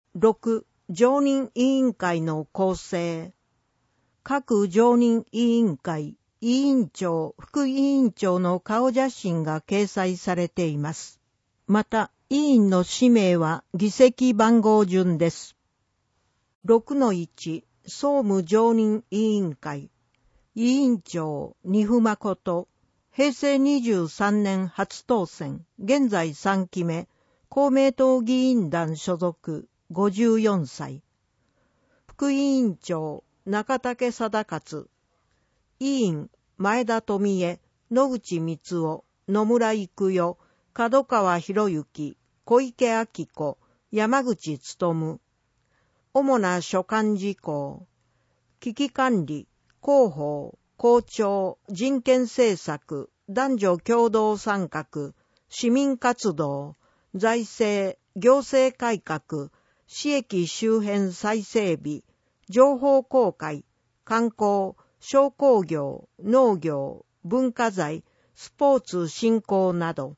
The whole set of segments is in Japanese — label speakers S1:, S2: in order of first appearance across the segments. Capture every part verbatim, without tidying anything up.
S1: ろく、常任委員会の構成。各常任委員会、委員長、副委員長の顔写真が掲載されています。また、委員の氏名は議席番号順です。ろくのいち、総務常任委員会。委員長、丹生誠。平成にじゅうさんねん初当選。現在さんきめ。公明党議員団所属。ごじゅうよんさい。副委員長、中竹貞勝。委員、前田富江、野口光夫、野村育代、門川博之、小池晃子、山口努。主な所管事項。危機管理、広報、校長、人権政策、男女共同参画、市民活動、財政、行政改革、市駅周辺再整備、情報公開、観光、商工業、農業、文化財、スポーツ振興など。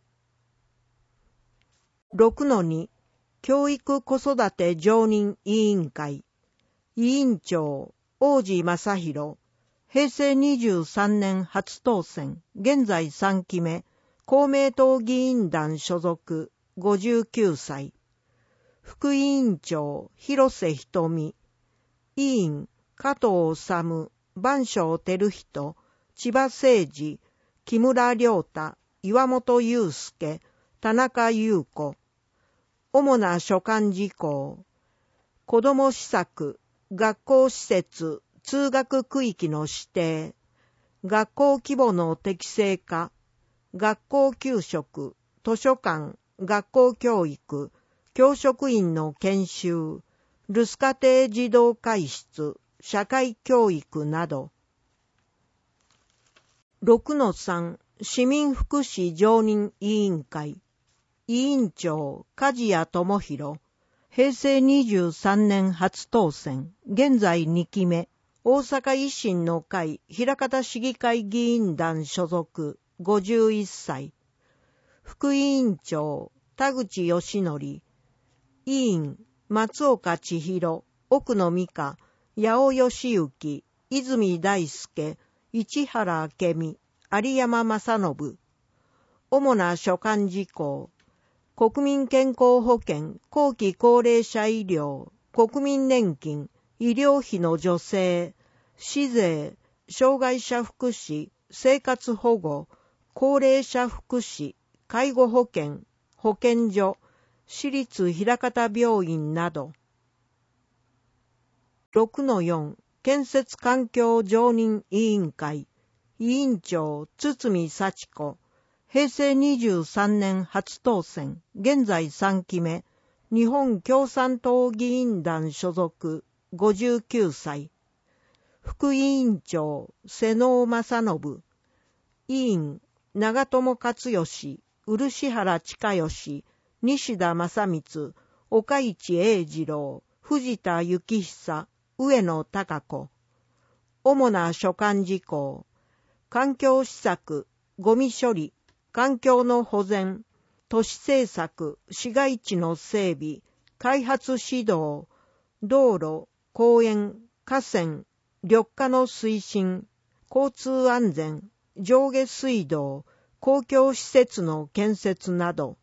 S1: ろくのに、教育子育て常任委員会。委員長、王子正弘。平成にじゅうさんねん初当選。現在さんきめ。公明党議員団所属。ごじゅうきゅうさい。副委員長、広瀬瞳。委員、加藤治、番匠照人、千葉誠二、木村良太、岩本裕介、田中優子。主な所管事項。子ども施策、学校施設、通学区域の指定、学校規模の適正化、学校給食、図書館、学校教育、教職員の研修、留守家庭児童会室、社会教育など。ろくのさん、市民福祉常任委員会。委員長、梶谷智弘。平成にじゅうさんねん初当選。現在にきめ。大阪維新の会枚方市議会議員団所属。ごじゅういっさい。副委員長、田口義則。委員、松岡千尋、奥野美香、八尾義行、泉大輔、市原明美、有山正信。主な所管事項。国民健康保険、後期高齢者医療、国民年金、医療費の助成、市税、障害者福祉、生活保護、高齢者福祉、介護保険、保健所、市立枚方病院など。ろくのよん、建設環境常任委員会。委員長、堤幸子。平成にじゅうさんねん初当選。現在さんきめ。日本共産党議員団所属。ごじゅうきゅうさい。副委員長、瀬能正信。委員、長友克義、漆原親義、西田正光、岡市英二郎、藤田幸久、上野貴子。主な所管事項。環境施策、ゴミ処理、環境の保全、都市政策、市街地の整備、開発指導、道路、公園、河川、緑化の推進、交通安全、上下水道、公共施設の建設など。